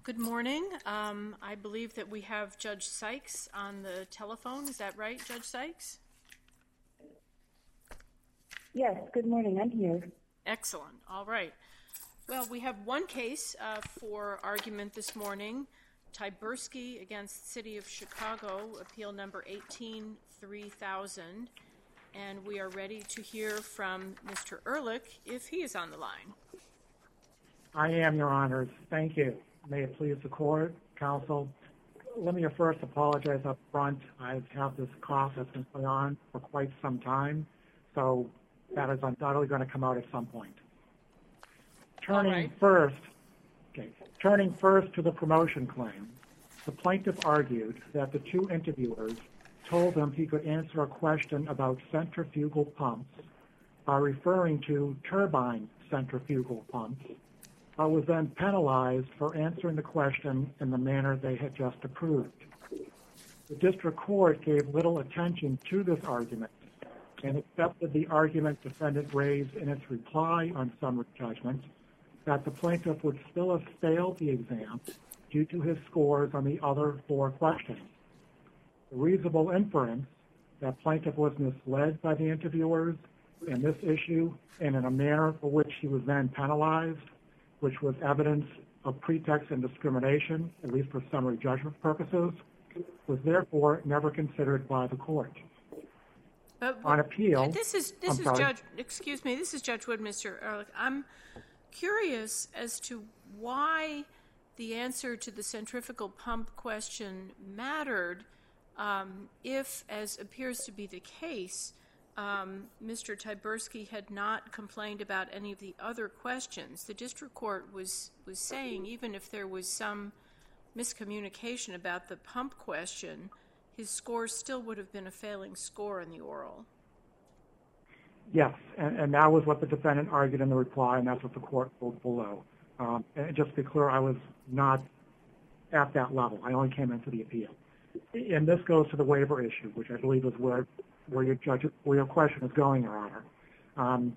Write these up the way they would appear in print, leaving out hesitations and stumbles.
Good morning. I believe that we have Judge Sykes on the telephone. Is that right, Judge Sykes? Yes, good morning. I'm here. Excellent. All right. Well, we have one case for argument this morning, Tyburski against City of Chicago, appeal number 18-3000. And we are ready to hear from Mr. Ehrlich if he is on the line. I am, Your Honors. Thank you. May it please the court, counsel. Let me first apologize up front. I've had this cough that's been going on for quite some time, so that is undoubtedly going to come out at some point. Turning first to the promotion claim, the plaintiff argued that the two interviewers told him he could answer a question about centrifugal pumps by referring to turbine centrifugal pumps. I was then penalized for answering the question in the manner they had just approved. The district court gave little attention to this argument and accepted the argument defendant raised in its reply on summary judgment that the plaintiff would still have failed the exam due to his scores on the other four questions. The reasonable inference that plaintiff was misled by the interviewers in this issue and in a manner for which he was then penalized, which was evidence of pretext and discrimination, at least for summary judgment purposes, was therefore never considered by the court. On appeal, this is Judge Wood, Mr. Ehrlich. I'm curious as to why the answer to the centrifugal pump question mattered if, as appears to be the case, Mr. Tyburski had not complained about any of the other questions. The district court was saying even if there was some miscommunication about the pump question, his score still would have been a failing score in the oral. Yes, and that was what the defendant argued in the reply, and that's what the court ruled below. And just to be clear, I was not at that level. I only came into the appeal. And this goes to the waiver issue, which I believe is where your question is going, Your Honor.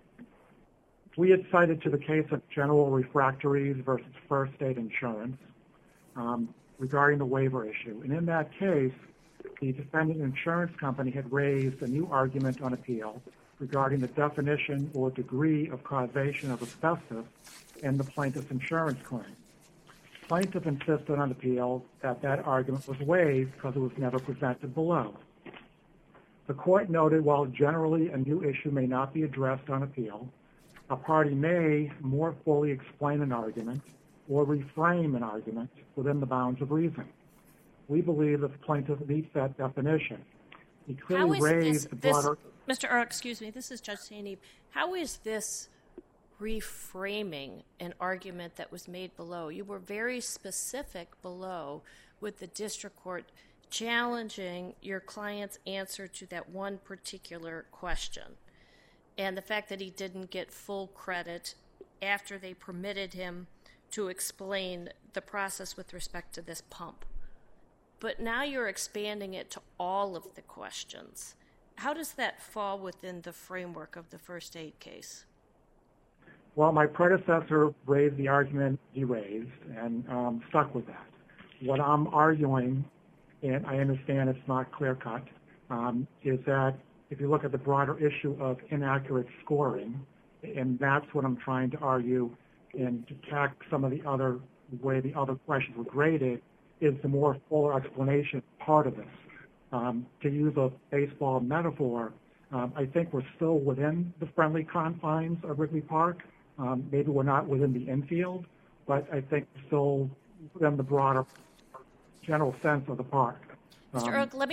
We had cited to the case of General Refractories versus First State Insurance regarding the waiver issue. And in that case, the defendant insurance company had raised a new argument on appeal regarding the definition or degree of causation of asbestos in the plaintiff's insurance claim. Plaintiff insisted on appeal that that argument was waived because it was never presented below. The court noted while generally a new issue may not be addressed on appeal, a party may more fully explain an argument or reframe an argument within the bounds of reason. We believe that the plaintiff meets that definition. He clearly raised the broader... Mr. Ehrlich, excuse me, this is Judge Sainib. How is this reframing an argument that was made below? You were very specific below with the district court challenging your client's answer to that one particular question. And the fact that he didn't get full credit after they permitted him to explain the process with respect to this pump. But now you're expanding it to all of the questions. How does that fall within the framework of the first aid case? Well, my predecessor raised the argument he raised and stuck with that. What I'm arguing, and I understand it's not clear-cut, is that if you look at the broader issue of inaccurate scoring, and that's what I'm trying to argue and to tack some of the other way the other questions were graded, is the more fuller explanation part of this. To use a baseball metaphor, I think we're still within the friendly confines of Wrigley Park. Maybe we're not within the infield, but I think we're still within the broader general sense of the park. Mr. Ehrlich, let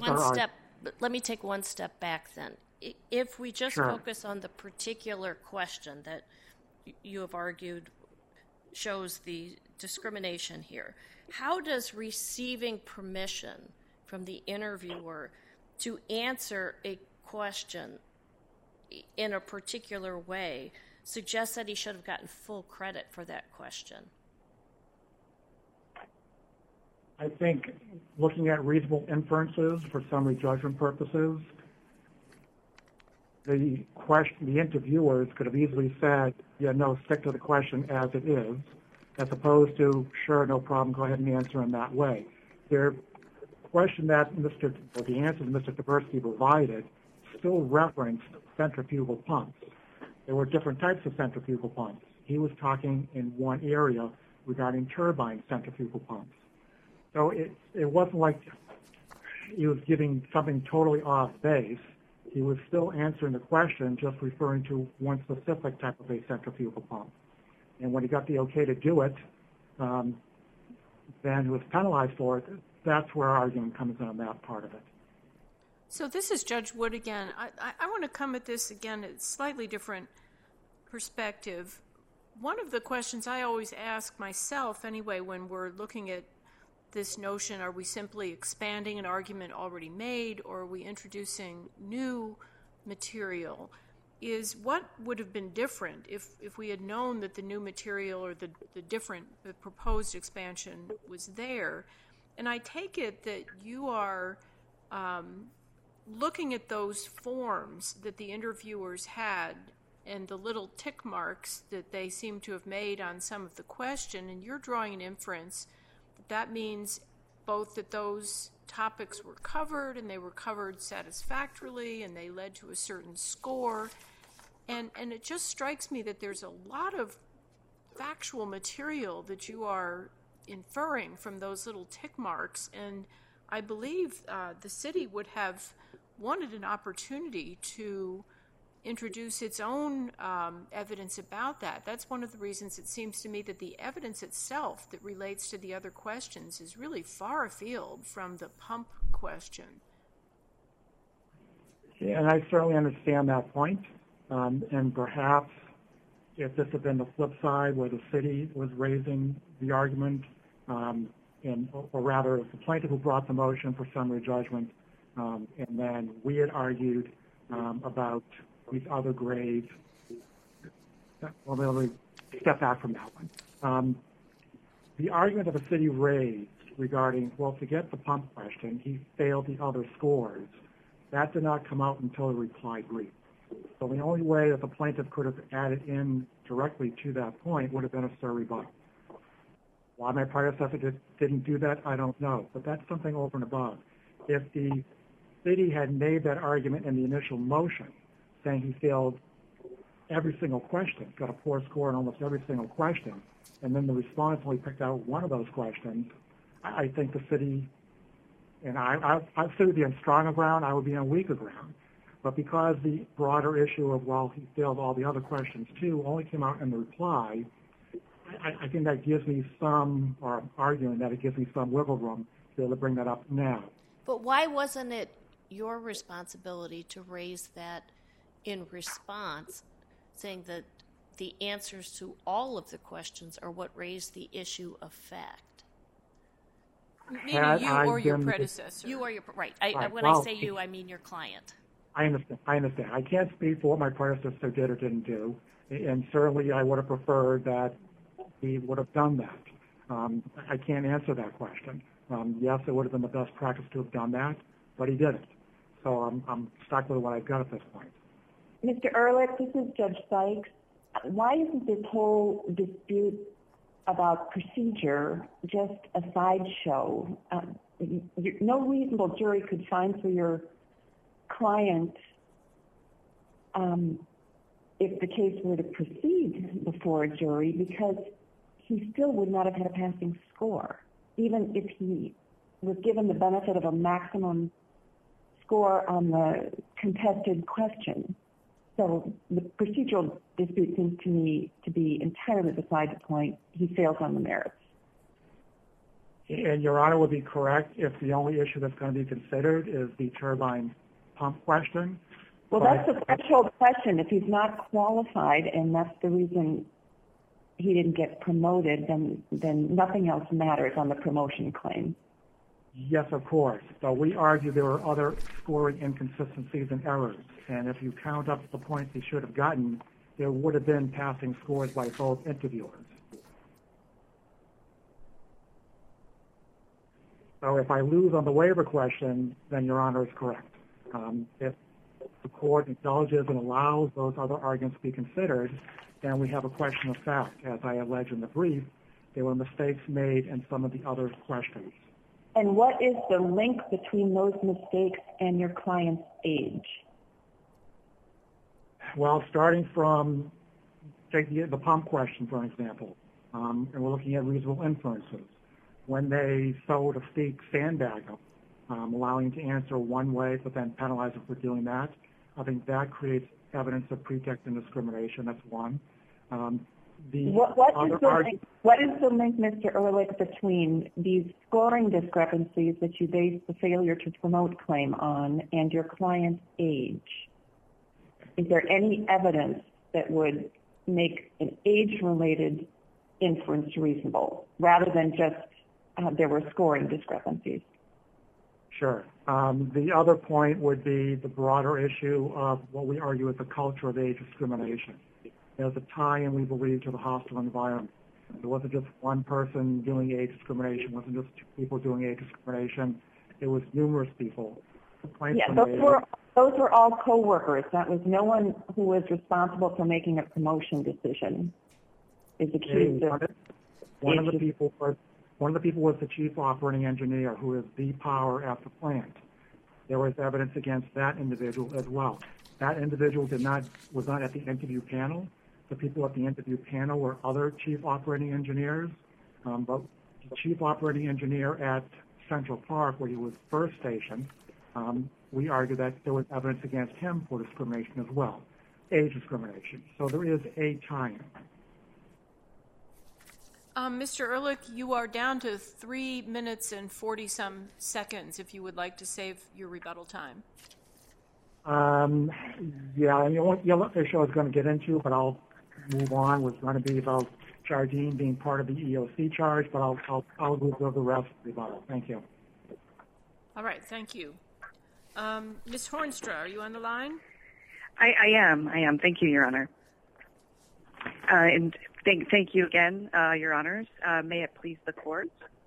me take one step back then. If we just focus on the particular question that you have argued shows the discrimination here, how does receiving permission from the interviewer to answer a question in a particular way suggest that he should have gotten full credit for that question? I think looking at reasonable inferences for summary judgment purposes, the interviewers could have easily said, yeah, no, stick to the question as it is, as opposed to, sure, no problem, go ahead and answer in that way. The question that the answer that Mr. Taberski provided still referenced centrifugal pumps. There were different types of centrifugal pumps. He was talking in one area regarding turbine centrifugal pumps. So it wasn't like he was giving something totally off base. He was still answering the question, just referring to one specific type of a centrifugal pump. And when he got the okay to do it, then he was penalized for it. That's where our argument comes in on that part of it. So this is Judge Wood again. I want to come at this again at a slightly different perspective. One of the questions I always ask myself anyway when we're looking at this notion, are we simply expanding an argument already made, or are we introducing new material, is what would have been different if we had known that the new material or the proposed expansion was there. And I take it that you are looking at those forms that the interviewers had and the little tick marks that they seem to have made on some of the question, and you're drawing an inference that means both that those topics were covered and they were covered satisfactorily and they led to a certain score. And it just strikes me that there's a lot of factual material that you are inferring from those little tick marks. And I believe the city would have wanted an opportunity to introduce its own evidence about that. That's one of the reasons it seems to me that the evidence itself that relates to the other questions is really far afield from the pump question. Yeah, and I certainly understand that point. And perhaps if this had been the flip side where the city was raising the argument, or rather it was the plaintiff who brought the motion for summary judgment, and then we had argued about these other grades. Well, let me step back from that one. The argument that the city raised regarding, well, to get the pump question, he failed the other scores. That did not come out until the reply brief. So the only way that the plaintiff could have added in directly to that point would have been a SIR rebuttal. Why my predecessor didn't do that, I don't know, but that's something over and above. If the city had made that argument in the initial motion, saying he failed every single question, got a poor score in almost every single question, and then the response only picked out one of those questions, I think the city, and I would be on stronger ground, I would be on weaker ground. But because the broader issue of, well, he failed all the other questions too, only came out in the reply, I think that gives me some, or I'm arguing that it gives me some wiggle room to be able to bring that up now. But why wasn't it your responsibility to raise that in response, saying that the answers to all of the questions are what raised the issue of fact? Meaning you or your predecessor. You or your, right. When well, I say you, I mean your client. I understand. I can't speak for what my predecessor did or didn't do, and certainly I would have preferred that he would have done that. I can't answer that question. Yes, it would have been the best practice to have done that, but he didn't. So I'm stuck with what I've got at this point. Mr. Ehrlich, this is Judge Sykes. Why isn't this whole dispute about procedure just a sideshow? No reasonable jury could find for your client if the case were to proceed before a jury, because he still would not have had a passing score, even if he was given the benefit of a maximum score on the contested question. So the procedural dispute seems to me to be entirely beside the point. He fails on the merits. And Your Honor would be correct if the only issue that's going to be considered is the turbine pump question. Well, that's a threshold question. If he's not qualified and that's the reason he didn't get promoted, then nothing else matters on the promotion claim. Yes, of course. But we argue there were other scoring inconsistencies and errors. And if you count up the points he should have gotten, there would have been passing scores by both interviewers. So if I lose on the waiver question, then Your Honor is correct. If the court acknowledges and allows those other arguments to be considered, then we have a question of fact, as I allege in the brief, There were mistakes made in some of the other questions. And what is the link between those mistakes and your client's age? Well, starting from, take the pump question, for example, and we're looking at reasonable inferences. When they, so to speak, sandbag them, allowing to answer one way, but then penalize them for doing that, I think that creates evidence of pretext and discrimination. That's one. What is the link, Mr. Ehrlich, between these scoring discrepancies that you base the failure to promote claim on and your client's age? Is there any evidence that would make an age-related inference reasonable, rather than just there were scoring discrepancies? Sure. The other point would be the broader issue of what we argue is the culture of age discrimination. There's a tie-in, we believe, to the hostile environment. It wasn't just one person doing age discrimination. It wasn't just two people doing age discrimination. It was numerous people. Yeah, those were all co-workers. That was no one who was responsible for making a promotion decision. Is accused of one of the people was the chief operating engineer, who is the power at the plant. There was evidence against that individual as well. That individual was not at the interview panel. The people at the interview panel were other chief operating engineers, but the chief operating engineer at Central Park, where he was first stationed, we argue that there was evidence against him for discrimination as well, age discrimination. So there is a tie-in. Mr. Ehrlich, you are down to 3 minutes and 40-some seconds if you would like to save your rebuttal time. Yeah, and what issue I was going to get into, but I'll move on, was going to be about Jardine being part of the EOC charge, but I'll reserve the rest of the rebuttal. Thank you. All right, thank you. Ms. Hornstra, are you on the line? I am. Thank you, Your Honor. And thank you again, Your Honors. May it please the Court.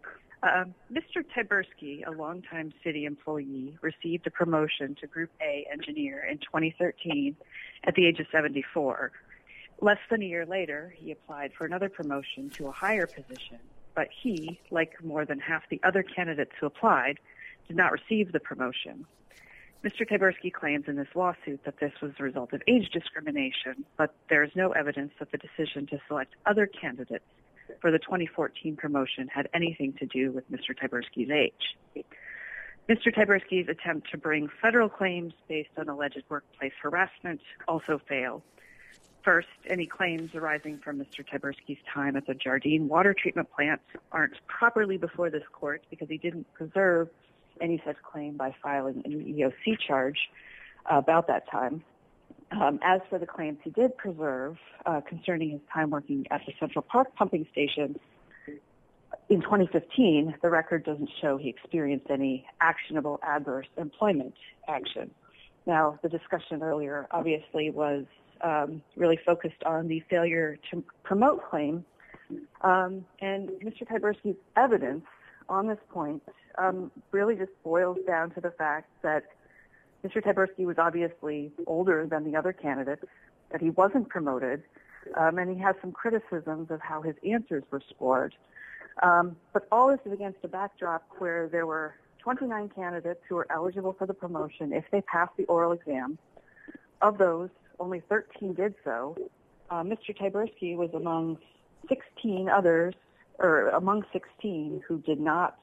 Mr. Tyberski, a longtime city employee, received a promotion to Group A engineer in 2013 at the age of 74. Less than a year later, he applied for another promotion to a higher position, but he, like more than half the other candidates who applied, did not receive the promotion. Mr. Tyberski claims in this lawsuit that this was the result of age discrimination, but there is no evidence that the decision to select other candidates for the 2014 promotion had anything to do with Mr. Tyberski's age. Mr. Tyberski's attempt to bring federal claims based on alleged workplace harassment also failed. First, any claims arising from Mr. Tyberski's time at the Jardine water treatment plant aren't properly before this court because he didn't preserve any such claim by filing an EOC charge about that time. As for the claims he did preserve concerning his time working at the Central Park pumping station, in 2015, the record doesn't show he experienced any actionable adverse employment action. Now, the discussion earlier obviously was really focused on the failure to promote claim, and Mr. Tyberski's evidence on this point really just boils down to the fact that Mr. Tyberski was obviously older than the other candidates, that he wasn't promoted, and he has some criticisms of how his answers were scored. But all this is against a backdrop where there were 29 candidates who were eligible for the promotion if they passed the oral exam. Of those, only 13 did so. Mr. Tyberski was among 16 others, or among 16 who did not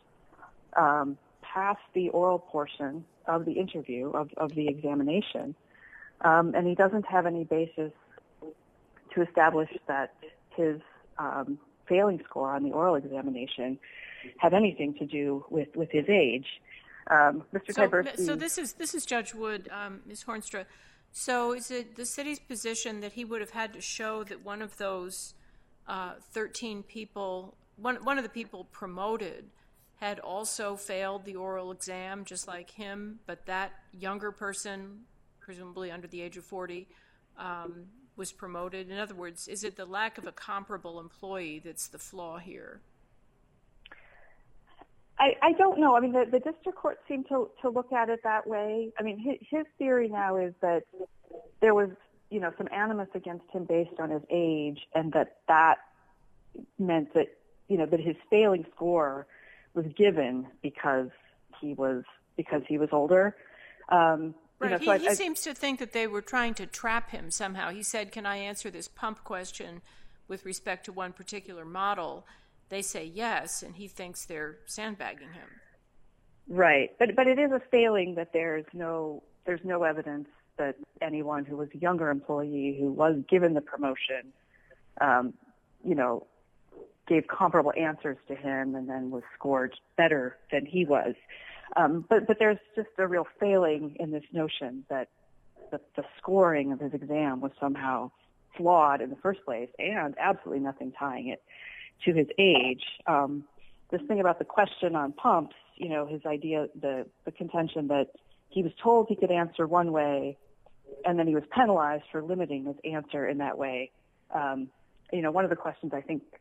pass the oral portion of the interview, of the examination. And he doesn't have any basis to establish that his failing score on the oral examination had anything to do with his age. Mr. Tyberski. So this is Judge Wood, Ms. Hornstra. So is it the city's position that he would have had to show that one of those 13 people, one of the people promoted, had also failed the oral exam just like him, but that younger person, presumably under the age of 40, was promoted? In other words, is it the lack of a comparable employee that's the flaw here? I don't know. I mean, the district court seemed to look at it that way. I mean, his theory now is that there was, some animus against him based on his age, and that meant that that his failing score was given because he was older. Right. He seems to think that they were trying to trap him somehow. He said, "Can I answer this pump question with respect to one particular model?" They say yes, and he thinks they're sandbagging him. Right, but it is a failing that there's no evidence that anyone who was a younger employee who was given the promotion, gave comparable answers to him and then was scored better than he was. But there's just a real failing in this notion that the scoring of his exam was somehow flawed in the first place, and absolutely nothing tying it to his age. This thing about the question on pumps, his idea, the contention that he was told he could answer one way, and then he was penalized for limiting his answer in that way. One of the questions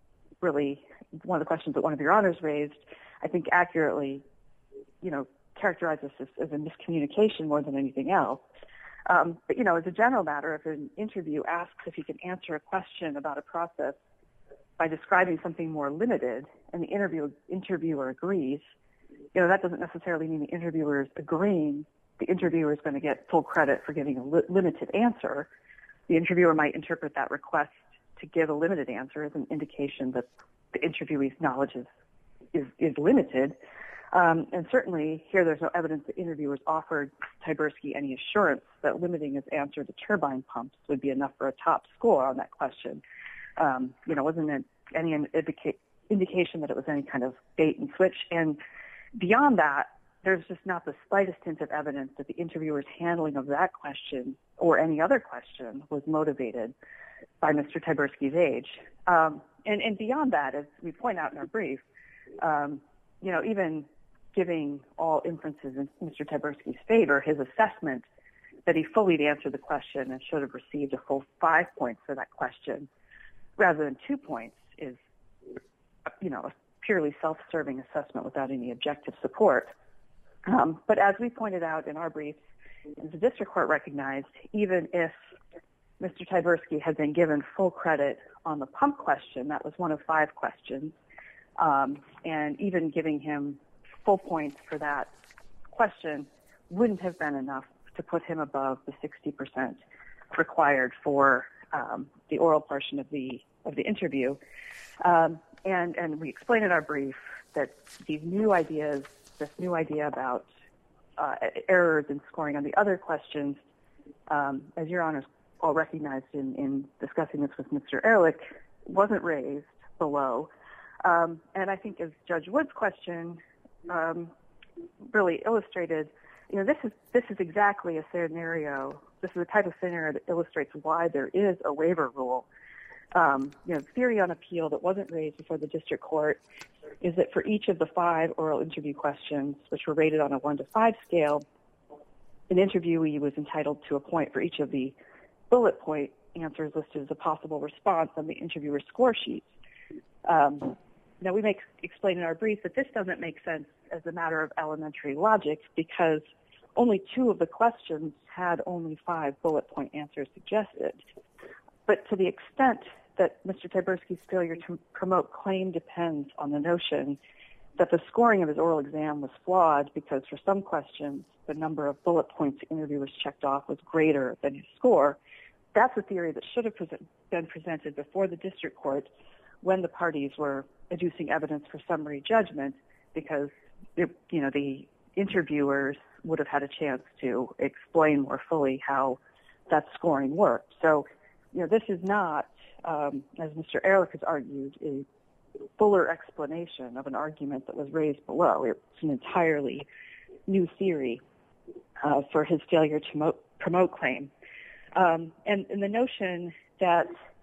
that one of your honors raised, I think accurately, characterizes this as a miscommunication more than anything else. But as a general matter, if an interview asks if he can answer a question about a process by describing something more limited, and the interviewer agrees, that doesn't necessarily mean the interviewer is agreeing. The interviewer is going to get full credit for giving a limited answer. The interviewer might interpret that request to give a limited answer as an indication that the interviewee's knowledge is limited. And certainly here there's no evidence that interviewers offered Tyburski any assurance that limiting his answer to turbine pumps would be enough for a top score on that question. Wasn't it any indication that it was any kind of bait and switch? And beyond that, there's just not the slightest hint of evidence that the interviewer's handling of that question or any other question was motivated by Mr. Tyburski's age. And beyond that, as we point out in our brief, even giving all inferences in Mr. Tyburski's favor, his assessment that he fully answered the question and should have received a full 5 points for that question rather than 2 points is, a purely self-serving assessment without any objective support. But as we pointed out in our brief, the district court recognized even if Mr. Tyburski had been given full credit on the pump question, that was one of 5 questions, and even giving him full points for that question wouldn't have been enough to put him above the 60% required for the oral portion of the interview. And we explain in our brief that this new idea about errors in scoring on the other questions, as Your Honors all recognized in discussing this with Mr. Ehrlich, wasn't raised below. And I think as Judge Wood's question really illustrated, this is exactly a scenario. This is a type of scenario that illustrates why there is a waiver rule. Theory on appeal that wasn't raised before the district court is that for each of the 5 oral interview questions, which were rated on a 1 to 5 scale, an interviewee was entitled to a point for each of the bullet point answers listed as a possible response on the interviewer's score sheet. Now, we explain in our brief that this doesn't make sense as a matter of elementary logic because only 2 of the questions had only 5 bullet point answers suggested. But to the extent that Mr. Tyburski's failure to promote claim depends on the notion that the scoring of his oral exam was flawed because for some questions, the number of bullet points interviewers checked off was greater than his score, that's a theory that should have been presented before the district court when the parties were adducing evidence for summary judgment because, the interviewers would have had a chance to explain more fully how that scoring worked. So, this is not, as Mr. Ehrlich has argued, a fuller explanation of an argument that was raised below. It's an entirely new theory for his failure to promote claim. And the notion that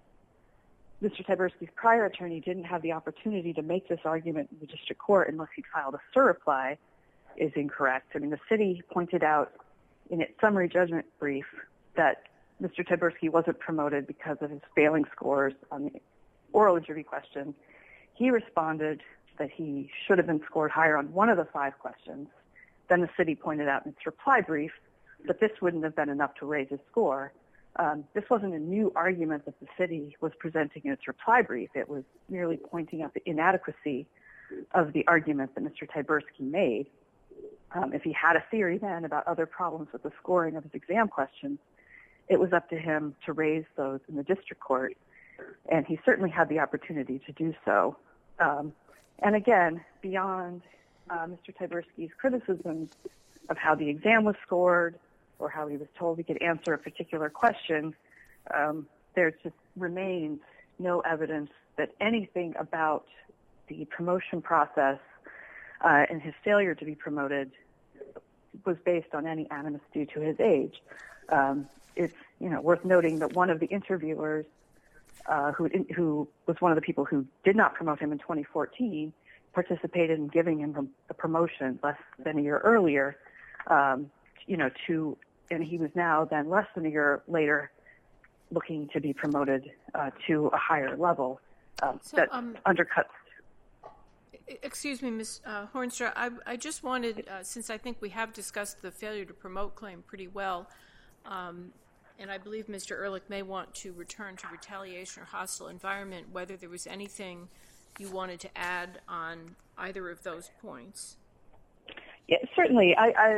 Mr. Tyburski's prior attorney didn't have the opportunity to make this argument in the district court unless he filed a surreply is incorrect. I mean, the city pointed out in its summary judgment brief that Mr. Tyburski wasn't promoted because of his failing scores on the oral interview question. He responded that he should have been scored higher on one of the 5 questions. Then the city pointed out in its reply brief that this wouldn't have been enough to raise his score. This wasn't a new argument that the city was presenting in its reply brief. It was merely pointing out the inadequacy of the argument that Mr. Tyburski made. If he had a theory then about other problems with the scoring of his exam questions, it was up to him to raise those in the district court, and he certainly had the opportunity to do so. And again, beyond Mr. Tyburski's criticisms of how the exam was scored or how he was told he could answer a particular question, there just remains no evidence that anything about the promotion process and his failure to be promoted was based on any animus due to his age. It's worth noting that one of the interviewers who was one of the people who did not promote him in 2014 participated in giving him a promotion less than a year earlier, and he was now then less than a year later looking to be promoted to a higher level that undercuts. Excuse me, Ms. Hornstra. I just wanted, since I think we have discussed the failure to promote claim pretty well, and I believe Mr. Ehrlich may want to return to retaliation or hostile environment, whether there was anything you wanted to add on either of those points. Yeah, certainly.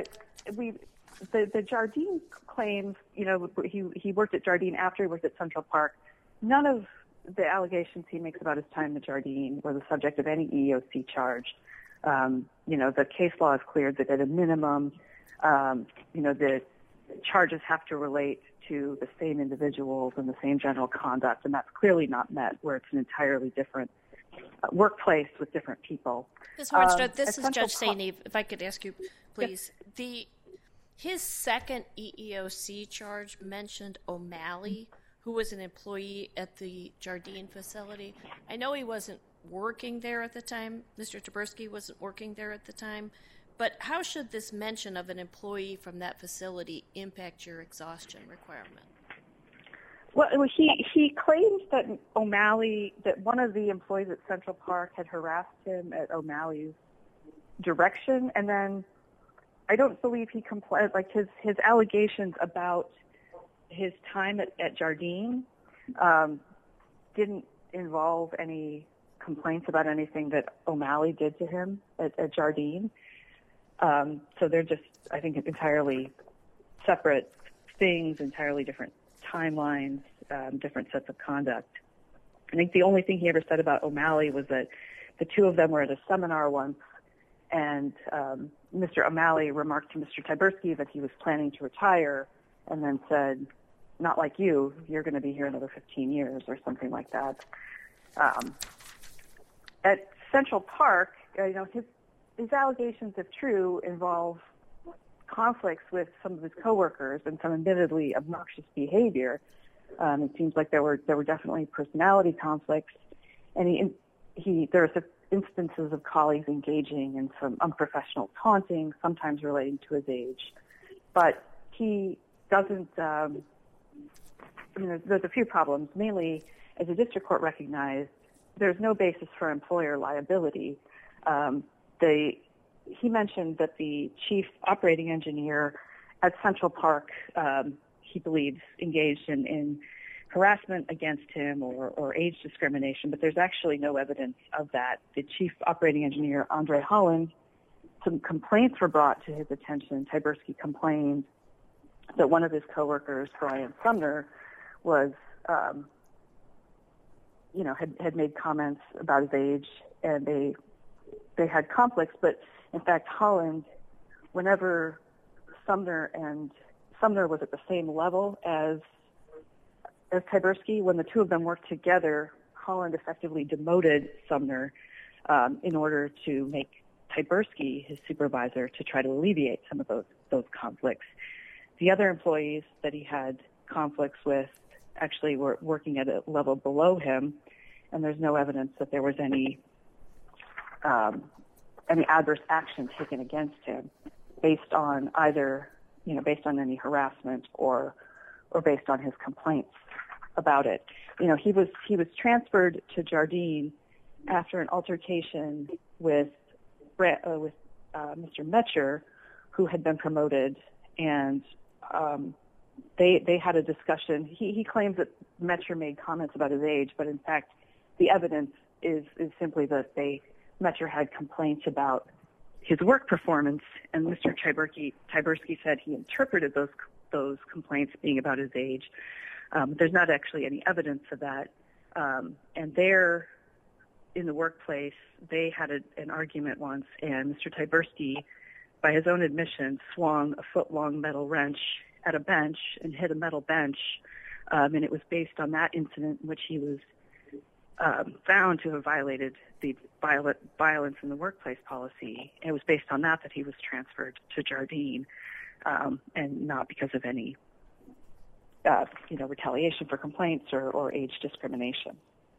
The Jardine claims, he worked at Jardine after he worked at Central Park. None of the allegations he makes about his time at Jardine were the subject of any EEOC charge. The case law is clear that at a minimum, the charges have to relate to the same individuals and the same general conduct, and that's clearly not met where it's an entirely different workplace with different people. Ms. Hornstra, this is Judge Saini. If I could ask you, please. Yes. His second EEOC charge mentioned O'Malley, who was an employee at the Jardine facility. I know he wasn't working there at the time. Mr. Tyburski wasn't working there at the time. But how should this mention of an employee from that facility impact your exhaustion requirement? Well, he claims that that one of the employees at Central Park had harassed him at O'Malley's direction, and then I don't believe he complied. Like his allegations about his time at Jardine didn't involve any complaints about anything that O'Malley did to him at Jardine. So they're just, I think, entirely separate things, entirely different timelines, different sets of conduct. I think the only thing he ever said about O'Malley was that the two of them were at a seminar once, and Mr. O'Malley remarked to Mr. Tyburski that he was planning to retire, and then said, "Not like you're going to be here another 15 years," or something like that. At Central Park, his allegations, if true, involve conflicts with some of his coworkers and some admittedly obnoxious behavior. It seems like there were definitely personality conflicts, and there were instances of colleagues engaging in some unprofessional taunting, sometimes relating to his age. But he doesn't. There's a few problems. Mainly, as the district court recognized, there's no basis for employer liability. He mentioned that the chief operating engineer at Central Park, he believes, engaged in harassment against him or age discrimination, but there's actually no evidence of that. The chief operating engineer, Andre Holland, some complaints were brought to his attention. Tyburski complained that one of his coworkers, Brian Sumner, was, had made comments about his age, and they had conflicts. But in fact, Holland, whenever Sumner was at the same level as Tyburski, when the two of them worked together, Holland effectively demoted Sumner in order to make Tyburski his supervisor to try to alleviate some of those conflicts. The other employees that he had conflicts with actually were working at a level below him, and there's no evidence that there was any adverse action taken against him based on any harassment or based on his complaints about it. He was transferred to Jardine after an altercation with Mr. Metcher, who had been promoted, and they had a discussion. He claims that Metcher made comments about his age, but in fact, the evidence is simply that Metcher had complaints about his work performance, and Mr. Tyberski said he interpreted those complaints being about his age. There's not actually any evidence of that. And there, in the workplace, they had an argument once, and Mr. Tyberski, by his own admission, swung a foot-long metal wrench at a bench and hit a metal bench, and it was based on that incident in which he was found to have violated the violence in the workplace policy. It was based on that he was transferred to Jardine, and not because of any retaliation for complaints or age discrimination.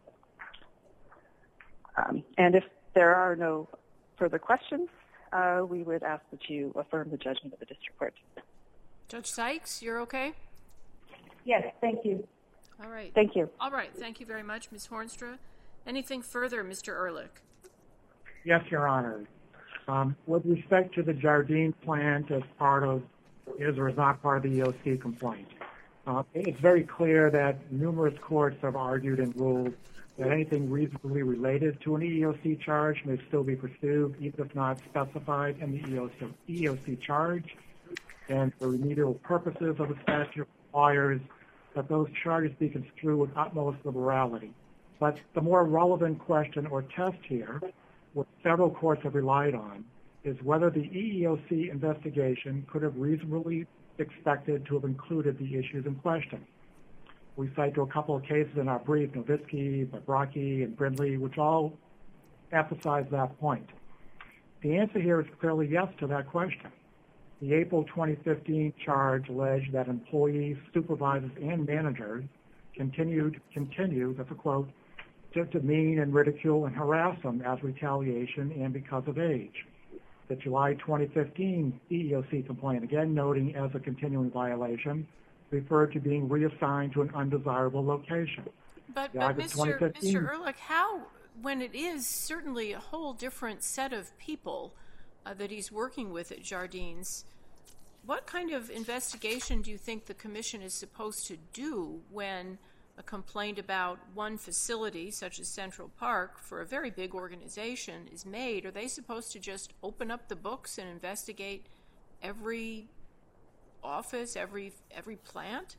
And if there are no further questions, we would ask that you affirm the judgment of the district court. Judge Sykes, you're okay? Yes, thank you. All right. Thank you. All right. Thank you very much, Ms. Hornstra. Anything further, Mr. Ehrlich? Yes, Your Honor. With respect to the Jardine plant as part of is or is not part of the EEOC complaint, it's very clear that numerous courts have argued and ruled that anything reasonably related to an EEOC charge may still be pursued, even if not specified in the EEOC charge. And for remedial purposes of the statute requires that those charges be construed with utmost liberality. But the more relevant question or test here, what several courts have relied on, is whether the EEOC investigation could have reasonably expected to have included the issues in question. We cite to a couple of cases in our brief, Nowitzki, Babraki, and Brindley, which all emphasize that point. The answer here is clearly yes to that question. The April 2015 charge alleged that employees, supervisors, and managers continued, that's a quote, to demean and ridicule and harass them as retaliation and because of age. The July 2015 EEOC complaint, again noting as a continuing violation, referred to being reassigned to an undesirable location. But Mr. Ehrlich, how, when it is certainly a whole different set of people that he's working with at Jardines, what kind of investigation do you think the commission is supposed to do when a complaint about one facility, such as Central Park, for a very big organization is made? Are they supposed to just open up the books and investigate every office, every plant?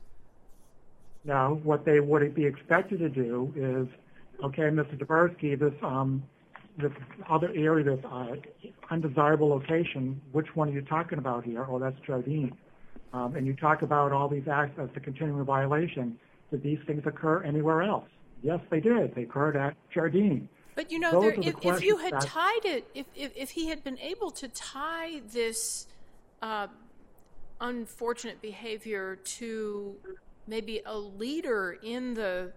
No, what they would be expected to do is, okay, Mr. Tversky, this other area, this undesirable location, which one are you talking about here? Oh, that's Jardine. And you talk about all these acts as a continuing violation. Did these things occur anywhere else? Yes, they did. They occurred at Jardine. But, you know, if you had tied it, if he had been able to tie this unfortunate behavior to maybe a leader in the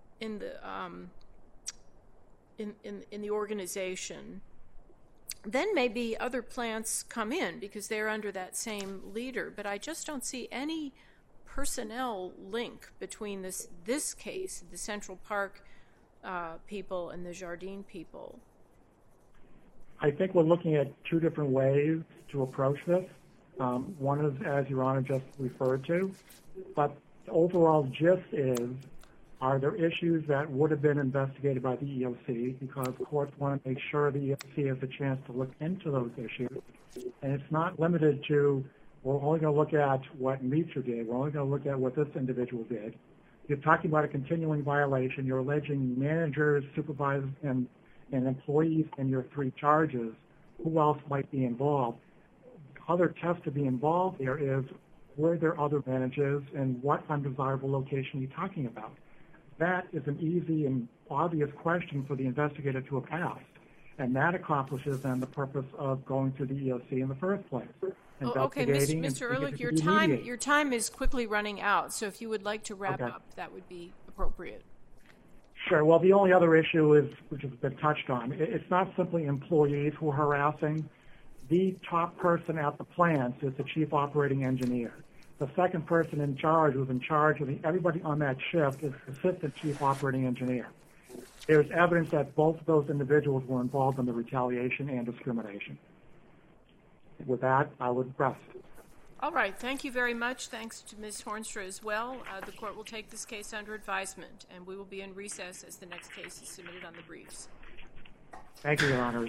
organization, then maybe other plants come in because they're under that same leader. But I just don't see any personnel link between this case, the Central Park people and the Jardine people. I think we're looking at two different ways to approach this. One is, as Your Honor just referred to, but the overall gist is, are there issues that would have been investigated by the EEOC because courts want to make sure the EEOC has a chance to look into those issues? And it's not limited to, we're only going to look at what Meecher did. We're only going to look at what this individual did. You're talking about a continuing violation. You're alleging managers, supervisors, and employees in your three charges. Who else might be involved? Other tests to be involved there is, were there other managers and what undesirable location are you talking about? That is an easy and obvious question for the investigator to have asked. And that accomplishes then the purpose of going to the EEOC in the first place. Okay, Mr. Ehrlich, your time is quickly running out. So if you would like to wrap up, that would be appropriate. Sure. Well, the only other issue is, which has been touched on, it's not simply employees who are harassing. The top person at the plant is the chief operating engineer. The second person in charge, who's in charge of everybody on that shift, is the assistant chief operating engineer. There's evidence that both of those individuals were involved in the retaliation and discrimination. With that, I would rest. All right. Thank you very much. Thanks to Ms. Hornstra as well. The court will take this case under advisement, and we will be in recess as the next case is submitted on the briefs. Thank you, Your Honors.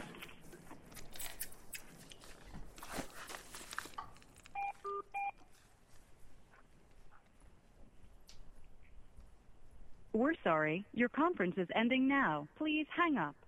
We're sorry. Your conference is ending now. Please hang up.